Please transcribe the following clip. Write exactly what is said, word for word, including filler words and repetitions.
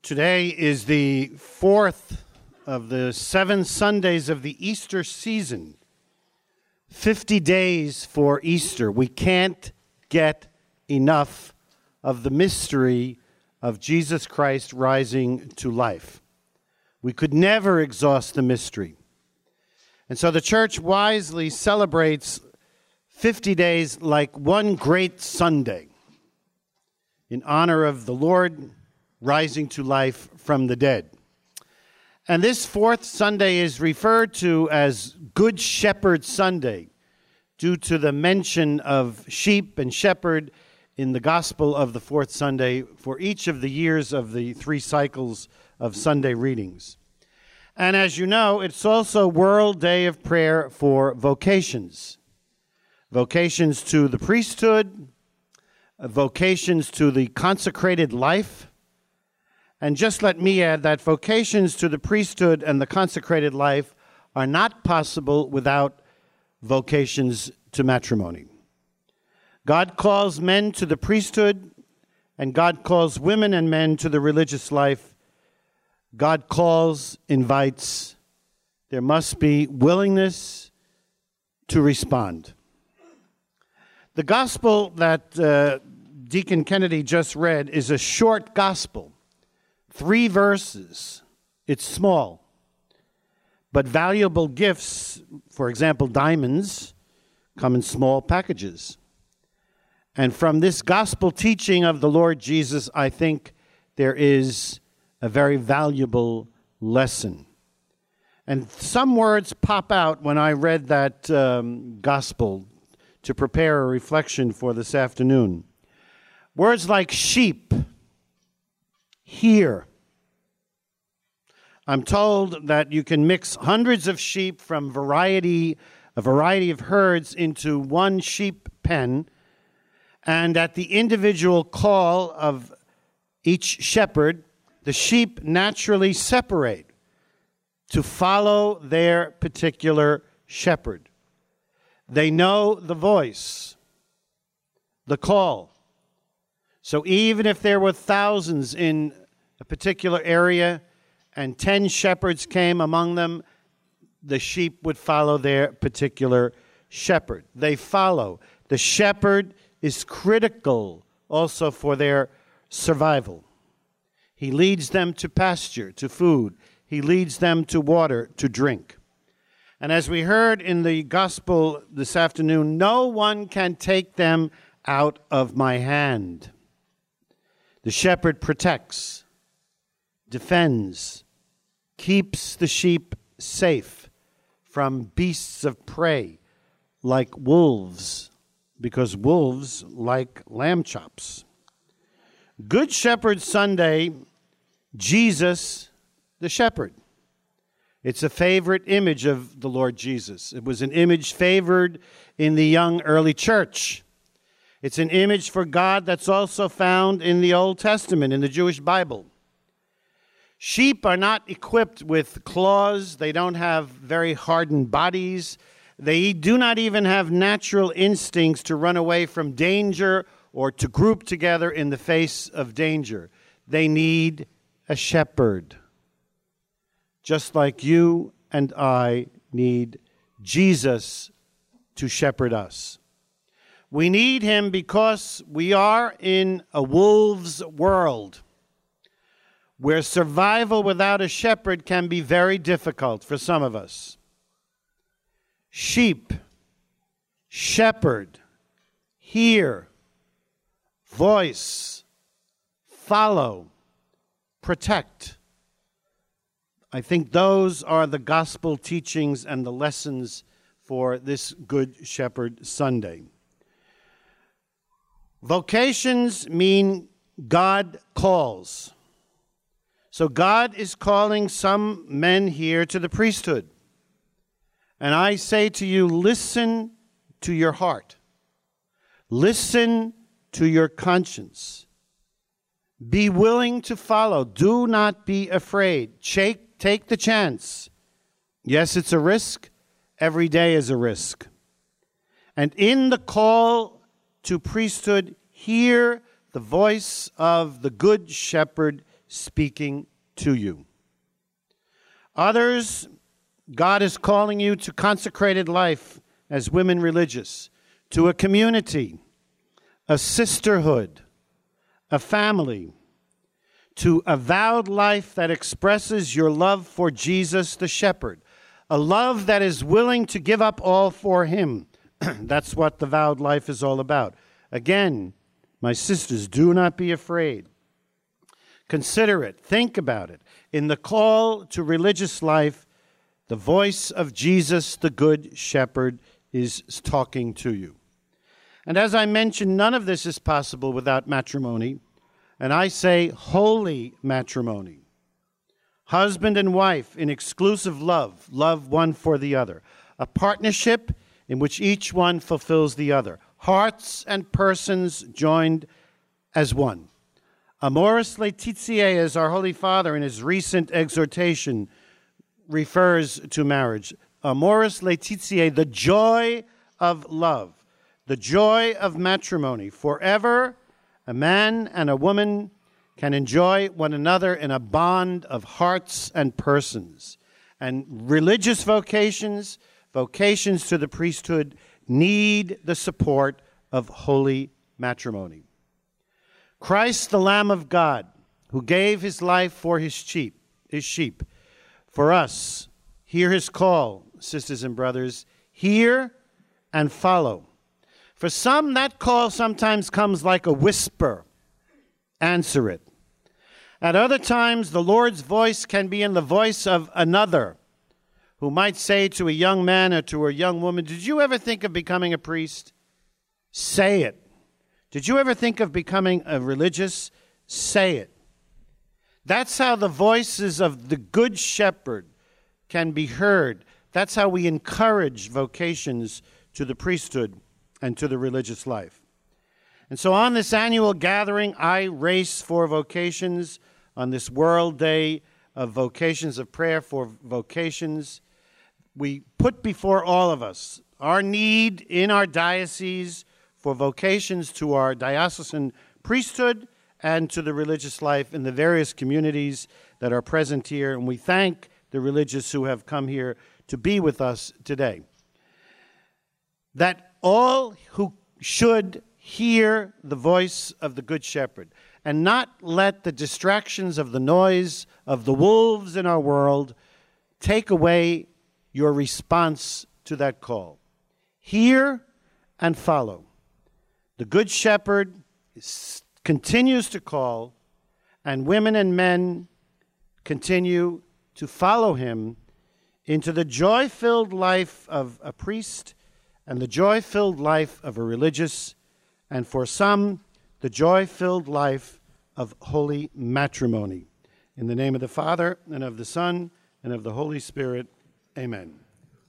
Today is the fourth of the seven Sundays of the Easter season. Fifty days for Easter. We can't get enough of the mystery of Jesus Christ rising to life. We could never exhaust the mystery. And so the church wisely celebrates fifty days like one great Sunday in honor of the Lord rising to life from the dead. And this fourth Sunday is referred to as Good Shepherd Sunday due to the mention of sheep and shepherd in the gospel of the fourth Sunday for each of the years of the three cycles of Sunday readings. And as you know, it's also World Day of Prayer for vocations. Vocations to the priesthood, vocations to the consecrated life. And just let me add that vocations to the priesthood and the consecrated life are not possible without vocations to matrimony. God calls men to the priesthood, and God calls women and men to the religious life. God calls, invites. There must be willingness to respond. The gospel that uh, Deacon Kennedy just read is a short gospel. Three verses. It's small. But valuable gifts, for example, diamonds, come in small packages. And from this gospel teaching of the Lord Jesus, I think there is a very valuable lesson. And some words pop out when I read that um, gospel to prepare a reflection for this afternoon. Words like sheep, here. I'm told that you can mix hundreds of sheep from variety, a variety of herds into one sheep pen, and at the individual call of each shepherd, the sheep naturally separate to follow their particular shepherd. They know the voice, the call. So even if there were thousands in a particular area and ten shepherds came among them, the sheep would follow their particular shepherd. They follow. The shepherd is critical also for their survival. He leads them to pasture, to food. He leads them to water, to drink. And as we heard in the gospel this afternoon, no one can take them out of my hand. The shepherd protects, defends, keeps the sheep safe from beasts of prey like wolves, because wolves like lamb chops. Good Shepherd Sunday, Jesus the shepherd. It's a favorite image of the Lord Jesus. It was an image favored in the young early church. It's an image for God that's also found in the Old Testament, in the Jewish Bible. Sheep are not equipped with claws. They don't have very hardened bodies. They do not even have natural instincts to run away from danger or to group together in the face of danger. They need a shepherd. Just like you and I need Jesus to shepherd us. We need him because we are in a wolf's world where survival without a shepherd can be very difficult for some of us. Sheep, shepherd, hear, voice, follow, protect. I think those are the gospel teachings and the lessons for this Good Shepherd Sunday. Vocations mean God calls. So God is calling some men here to the priesthood. And I say to you, listen to your heart. Listen to your conscience. Be willing to follow. Do not be afraid. Take, take the chance. Yes, it's a risk. Every day is a risk. And in the call to priesthood, hear the voice of the Good Shepherd speaking to you. Others, God is calling you to consecrated life as women religious, to a community, a sisterhood, a family, to a vowed life that expresses your love for Jesus the shepherd, a love that is willing to give up all for him. That's what the vowed life is all about. Again, my sisters, do not be afraid. Consider it. Think about it. In the call to religious life, the voice of Jesus, the Good Shepherd, is talking to you. And as I mentioned, none of this is possible without matrimony. And I say holy matrimony. Husband and wife in exclusive love, love one for the other. A partnership in which each one fulfills the other. Hearts and persons joined as one. Amoris Laetitia, as our Holy Father in his recent exhortation refers to marriage. Amoris Laetitia, the joy of love, the joy of matrimony. Forever, a man and a woman can enjoy one another in a bond of hearts and persons. And religious vocations, vocations to the priesthood, need the support of holy matrimony. Christ, the Lamb of God, who gave his life for his sheep, his sheep, for us, hear his call, sisters and brothers, hear and follow. For some, that call sometimes comes like a whisper. Answer it. At other times, the Lord's voice can be in the voice of another who might say to a young man or to a young woman, did you ever think of becoming a priest? Say it. Did you ever think of becoming a religious? Say it. That's how the voices of the Good Shepherd can be heard. That's how we encourage vocations to the priesthood and to the religious life. And so on this annual gathering, I race for vocations, on this World Day of Vocations of Prayer for Vocations, we put before all of us our need in our diocese for vocations to our diocesan priesthood and to the religious life in the various communities that are present here. And we thank the religious who have come here to be with us today. That all who should hear the voice of the Good Shepherd and not let the distractions of the noise of the wolves in our world take away your response to that call. Hear and follow. The Good Shepherd continues to call, and women and men continue to follow him into the joy-filled life of a priest and the joy-filled life of a religious, and for some, the joy-filled life of holy matrimony. In the name of the Father, and of the Son, and of the Holy Spirit, amen.